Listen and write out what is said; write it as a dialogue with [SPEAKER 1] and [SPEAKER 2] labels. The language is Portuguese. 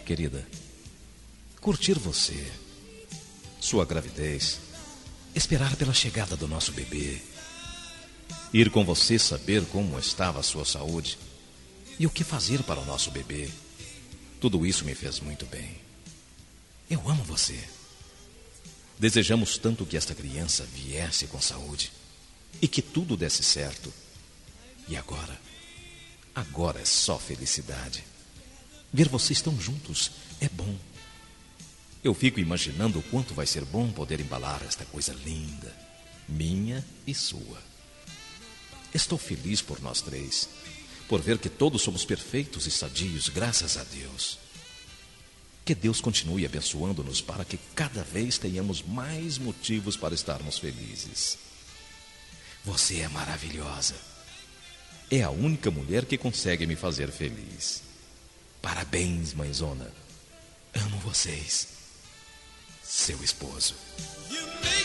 [SPEAKER 1] querida, curtir você, sua gravidez, esperar pela chegada do nosso bebê, ir com você saber como estava a sua saúde e o que fazer para o nosso bebê. Tudo isso me fez muito bem. Eu amo você. Desejamos tanto que esta criança viesse com saúde e que tudo desse certo. E agora é só felicidade. Ver vocês tão juntos é bom. Eu fico imaginando o quanto vai ser bom poder embalar esta coisa linda, minha e sua. Estou feliz por nós três, por ver que todos somos perfeitos e sadios, graças a Deus. Que Deus continue abençoando-nos para que cada vez tenhamos mais motivos para estarmos felizes. Você é maravilhosa. É a única mulher que consegue me fazer feliz. Parabéns, mãezona. Amo vocês. Seu esposo.